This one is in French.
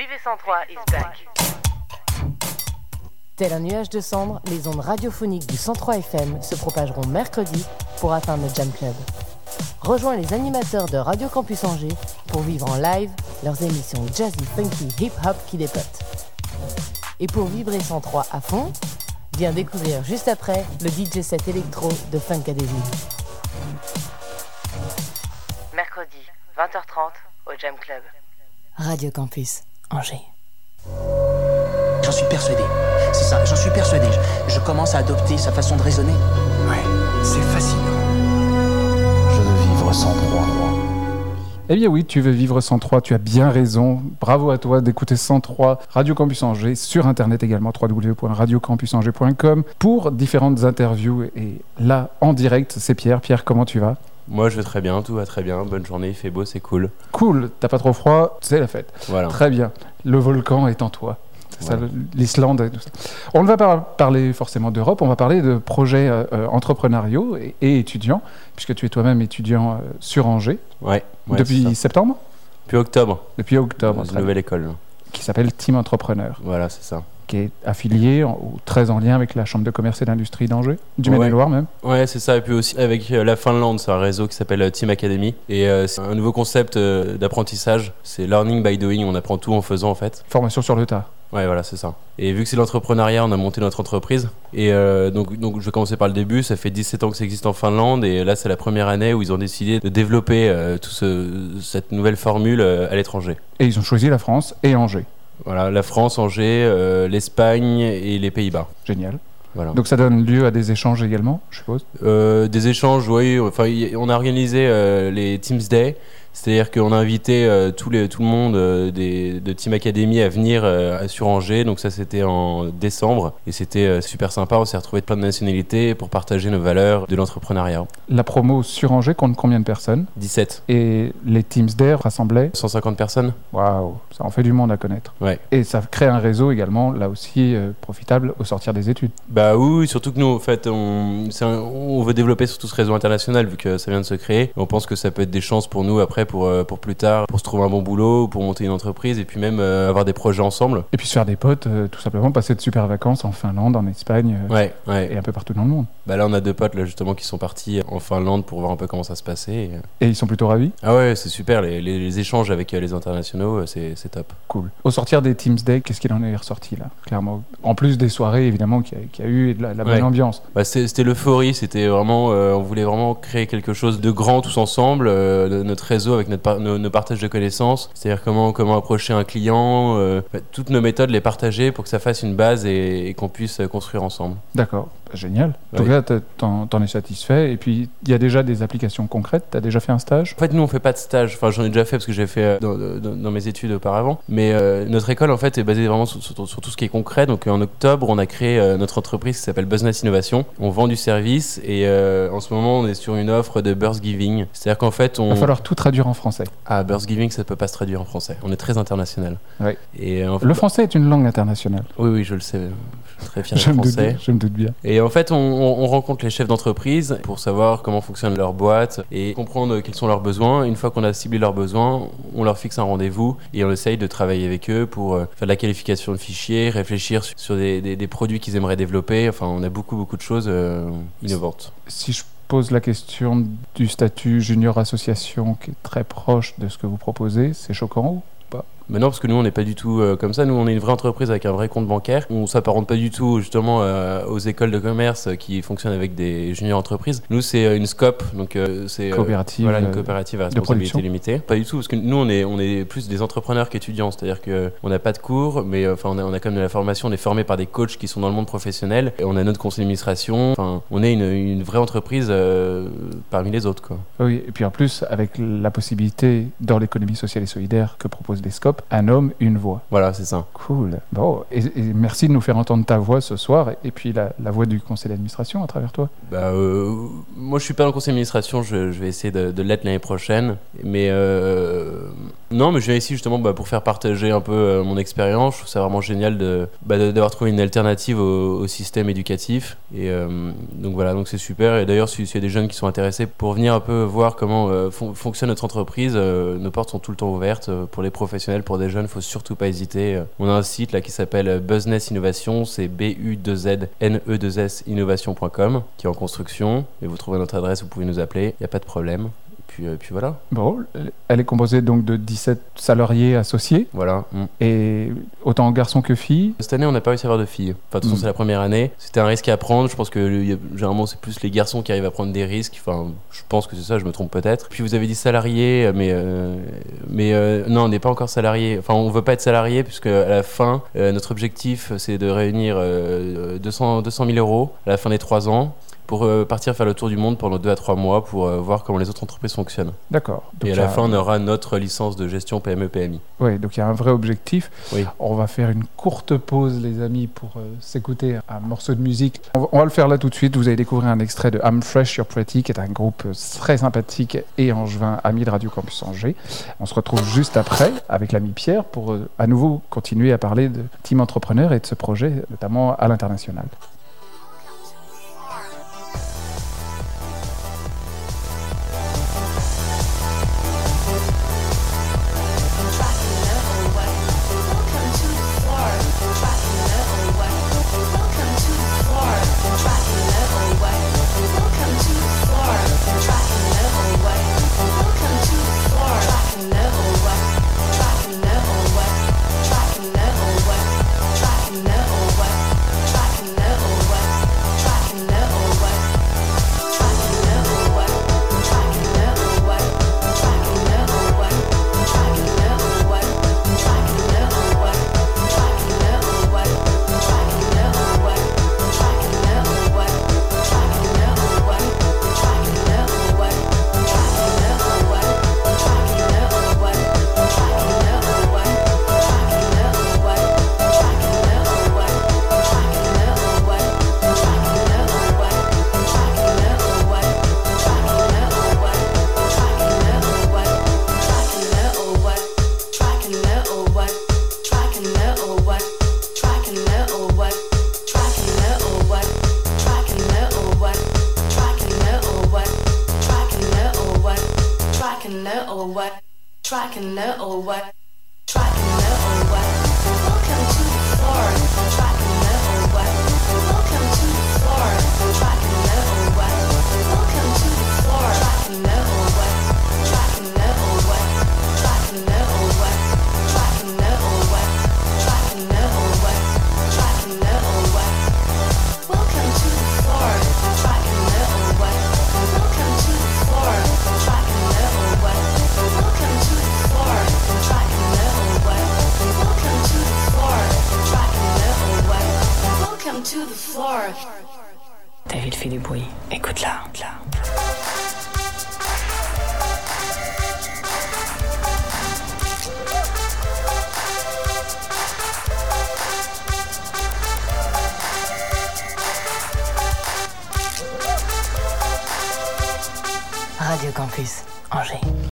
JV103 is back. Tel un nuage de cendres, les ondes radiophoniques du 103 FM se propageront mercredi pour atteindre le Jam Club. Rejoins les animateurs de Radio Campus Angers pour vivre en live leurs émissions jazzy, funky, hip-hop qui dépotent. Et pour vibrer 103 à fond, viens découvrir juste après le DJ set électro de Funk Adhesive. Mercredi, 20h30 au Jam Club. Radio Campus Angers. J'en suis persuadé. C'est ça, j'en suis persuadé. Je commence à adopter sa façon de raisonner. Ouais, c'est fascinant. Je veux vivre 103. Eh bien oui, tu veux vivre 103, tu as bien raison. Bravo à toi d'écouter 103 Radio Campus Angers, sur internet également, www.radiocampusangers.com, pour différentes interviews. Et là, en direct, c'est Pierre. Pierre, comment tu vas ? Moi, je vais très bien, tout va très bien. Bonne journée, il fait beau, c'est cool. Cool, t'as pas trop froid, c'est la fête. Voilà. Très bien. Le volcan est en toi. C'est voilà. ça, l'Islande et tout ça. On ne va pas parler forcément d'Europe, on va parler de projets entrepreneuriaux et étudiants, puisque tu es toi-même étudiant sur Angers. Ouais. Depuis septembre ? Depuis octobre. Depuis octobre. Dans une nouvelle école. Qui s'appelle Team Entrepreneur. Voilà, c'est ça. Qui est affilié ou très en lien avec la Chambre de commerce et d'industrie d'Angers, du Maine-et-Loire même. Ouais, c'est ça. Et puis aussi avec la Finlande, c'est un réseau qui s'appelle Team Academy. Et c'est un nouveau concept d'apprentissage. C'est learning by doing. On apprend tout en faisant en fait. Formation sur le tas. Ouais, voilà, c'est ça. Et vu que c'est l'entrepreneuriat, on a monté notre entreprise. Et donc je vais commencer par le début. Ça fait 17 ans que ça existe en Finlande. Et là, c'est la première année où ils ont décidé de développer cette nouvelle formule à l'étranger. Et ils ont choisi la France et Angers. Voilà, la France, Angers, l'Espagne et les Pays-Bas. Génial. Voilà. Donc ça donne lieu à des échanges également, je suppose. Des échanges, oui. Enfin, on a organisé les Teams Day. C'est-à-dire qu'on a invité tout le monde de Team Academy à venir sur Angers. Donc ça, c'était en décembre. Et c'était super sympa. On s'est retrouvés de plein de nationalités pour partager nos valeurs de l'entrepreneuriat. La promo sur Angers compte combien de personnes ? 17. Et les Teams Day rassemblaient ? 150 personnes. Waouh, ça en fait du monde à connaître. Ouais. Et ça crée un réseau également, là aussi, profitable au sortir des études. Bah oui, surtout que nous, en fait, on veut développer surtout ce réseau international vu que ça vient de se créer. On pense que ça peut être des chances pour nous après pour plus tard, pour se trouver un bon boulot, pour monter une entreprise et puis même avoir des projets ensemble. Et puis se faire des potes, tout simplement, passer de super vacances en Finlande, en Espagne, ouais. Et un peu partout dans le monde. Bah là, on a 2 potes là justement qui sont partis en Finlande pour voir un peu comment ça se passait. Et ils sont plutôt ravis ? Ah ouais, c'est super, les échanges avec les internationaux, c'est top. Cool. Au sortir des Teams Day, qu'est-ce qu'il en est ressorti là, clairement ? En plus des soirées, évidemment, qu'il y a eu et de la bonne ambiance. Bah, c'était l'euphorie, c'était vraiment, on voulait vraiment créer quelque chose de grand tous ensemble, notre réseau avec nos partages de connaissances, c'est-à-dire comment approcher un client, toutes nos méthodes, les partager pour que ça fasse une base et qu'on puisse construire ensemble. D'accord, génial. Oui. Donc là, t'en es satisfait. Et puis, il y a déjà des applications concrètes. T'as déjà fait un stage ? En fait, nous, on fait pas de stage. Enfin, j'en ai déjà fait parce que j'ai fait dans mes études auparavant. Mais notre école, en fait, est basée vraiment sur tout ce qui est concret. Donc, en octobre, on a créé notre entreprise qui s'appelle Business Innovation. On vend du service et en ce moment, on est sur une offre de Burst Giving. C'est-à-dire qu'en fait, Il va falloir tout traduire en français. Ah, Burst Giving, ça peut pas se traduire en français. On est très international. Oui. Et le français est une langue internationale. Oui, je le sais. Je suis très fier d'être français. Je me doute bien. Et en fait, on rencontre les chefs d'entreprise pour savoir comment fonctionne leur boîte et comprendre quels sont leurs besoins. Une fois qu'on a ciblé leurs besoins, on leur fixe un rendez-vous et on essaye de travailler avec eux pour faire de la qualification de fichiers, réfléchir sur des produits qu'ils aimeraient développer. Enfin, on a beaucoup de choses innovantes. Si je pose la question du statut junior association qui est très proche de ce que vous proposez, c'est choquant ou pas ? Mais non, parce que nous, on n'est pas du tout comme ça. Nous, on est une vraie entreprise avec un vrai compte bancaire. On ne s'apparente pas du tout, justement, aux écoles de commerce qui fonctionnent avec des juniors entreprises. Nous, c'est une SCOP, donc c'est coopérative, voilà, une coopérative à responsabilité limitée. Pas du tout, parce que nous, on est plus des entrepreneurs qu'étudiants. C'est-à-dire qu'on n'a pas de cours, mais enfin, on a quand même de la formation. On est formé par des coachs qui sont dans le monde professionnel. Et on a notre conseil d'administration. Enfin, on est une vraie entreprise parmi les autres, quoi. Oui, et puis en plus, avec la possibilité, dans l'économie sociale et solidaire que proposent les SCOP, un homme, une voix. Voilà, c'est ça. Cool. Bon, et merci de nous faire entendre ta voix ce soir et puis la voix du conseil d'administration à travers toi. Bah, moi, je suis pas dans le conseil d'administration. Je vais essayer de l'être l'année prochaine. Mais Non, mais je viens ici justement pour faire partager un peu mon expérience. Je trouve ça vraiment génial d'avoir trouvé une alternative au système éducatif. Et donc voilà, donc c'est super. Et d'ailleurs, s'il y a des jeunes qui sont intéressés pour venir un peu voir comment fonctionne notre entreprise, nos portes sont tout le temps ouvertes pour les professionnels, pour des jeunes. Il ne faut surtout pas hésiter. On a un site là qui s'appelle Buzness Innovation, c'est BUZNE2S Innovation.com, qui est en construction. Et vous trouvez notre adresse, vous pouvez nous appeler. Il n'y a pas de problème. Puis voilà. Bon, elle est composée donc de 17 salariés associés. Voilà. Et autant garçons que filles. Cette année, on n'a pas réussi à avoir de filles. Enfin, de toute façon, c'est la première année. C'était un risque à prendre. Je pense que généralement, c'est plus les garçons qui arrivent à prendre des risques. Enfin, je pense que c'est ça, je me trompe peut-être. Puis vous avez dit salariés, mais non, on n'est pas encore salariés. Enfin, on veut pas être salariés, puisque à la fin, notre objectif, c'est de réunir 200 000 euros à la fin des 3 ans. Pour partir faire le tour du monde pendant 2 à 3 mois pour voir comment les autres entreprises fonctionnent. D'accord. Donc et à la fin, on aura notre licence de gestion PME-PMI. Oui, donc il y a un vrai objectif. Oui. On va faire une courte pause, les amis, pour s'écouter un morceau de musique. On va le faire là tout de suite. Vous allez découvrir un extrait de I'm Fresh, You're Pretty, qui est un groupe très sympathique et angevin, ami de Radio Campus Angers. On se retrouve juste après avec l'ami Pierre pour à nouveau continuer à parler de Team Entrepreneur et de ce projet, notamment à l'international. David fait du bruit. Écoute-la. Radio Campus Angers.